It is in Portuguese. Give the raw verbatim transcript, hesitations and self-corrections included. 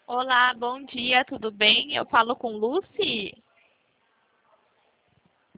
Olá, bom dia, tudo bem? Eu falo com Lucy?